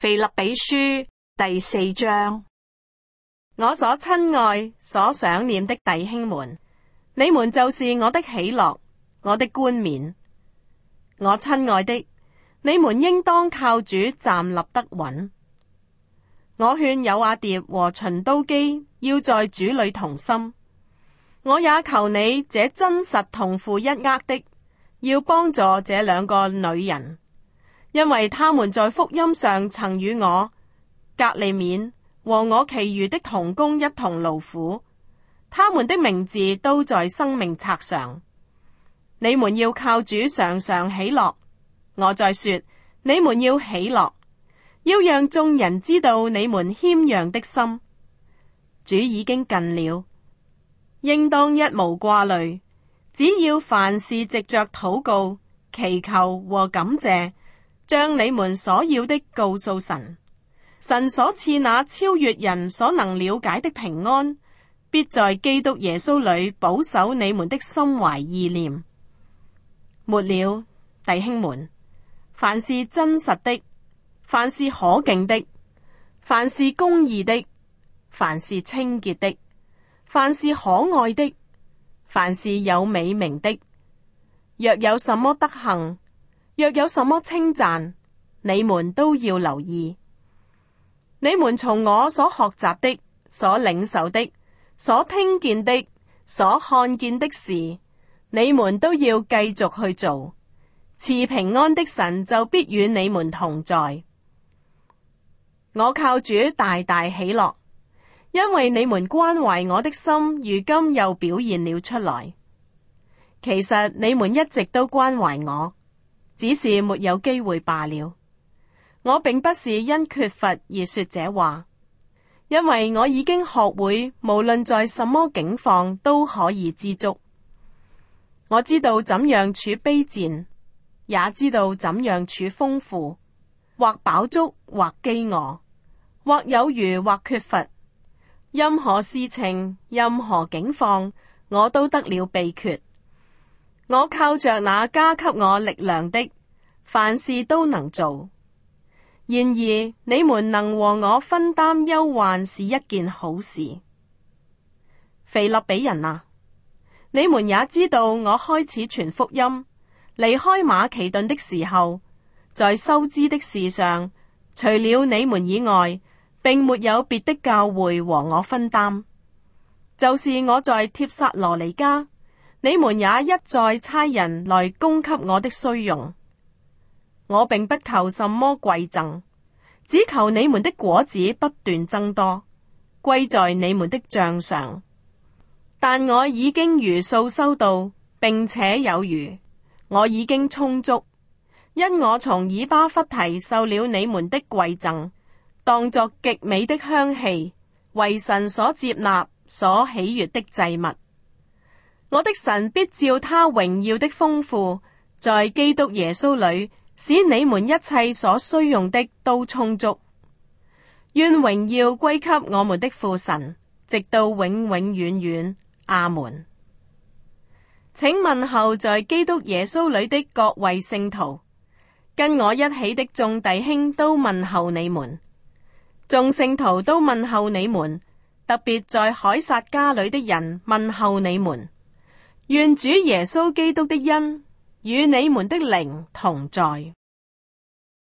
腓立比書第4章。 我所親愛、所想念的弟兄們，你們就是我的喜樂，我的冠冕。我親愛的，你們應當靠主站立得穩。我勸友阿蝶和循都基要在主裏同心。我也求你這真實同負一軛的，要幫助這兩個女人，因為他們在福音上曾與我、革利免和我其餘的同工一同勞苦，他們的名字都在生命冊上。你們要靠主常常喜樂。我再說，你們要喜樂，要讓眾人知道你們謙讓的心。主已經近了，應當一無掛慮，只要凡事藉着禱告、祈求和感謝，將你們所要的告訴神。神所賜那超越人所能了解的平安，必在基督耶穌裏保守你們的心懷意念。末了，弟兄們，凡是真實的，凡是可敬的，凡是公義的，凡是清潔的，凡是可愛的，凡是有美名的，若有什麼德行，若有什麼稱讚，你們都要留意。你們從我所學習的、所領受的、所聽見的、所看見的事，你們都要繼續去做。賜平安的神就必與你們同在。我靠主大大喜樂，因為你們關懷我的心，如今又表現了出來。其實你們一直都關懷我，只是沒有機會罷了。我並不是因缺乏而說這話，因為我已經學會無論在什麼境況都可以知足。我知道怎樣處卑賤，也知道怎樣處豐富，或飽足，或飢餓，或有餘，或缺乏。任何事情，任何境況，我都得了秘訣。我靠着那加給我力量的，凡事都能做。然而，你們能和我分擔憂患是一件好事。腓立比人啊，你們也知道我開始傳福音，離開馬其頓的時候，在收支的事上，除了你們以外，並沒有別的教會和我分擔。就是我在帖撒羅尼迦，你們也一再差人來供給我的需用。我並不求什麼貴贈，只求你們的果子不斷增多，歸在你們的賬上。但我已經如數收到，並且有餘，我已經充足，因我從以巴弗提受了你們的貴贈，當作極美的香氣，為神所接納、所喜悅的祭物。我的神必照他榮耀的豐富，在基督耶穌裏，使你們一切所需用的都充足。願榮耀歸給我們的父神，直到永永遠遠。阿門。請問候在基督耶穌裏的各位聖徒，跟我一起的眾弟兄都問候你們。眾聖徒都問候你們，特別在凱撒家裏的人問候你們。願主耶穌基督的恩與你們的靈同在。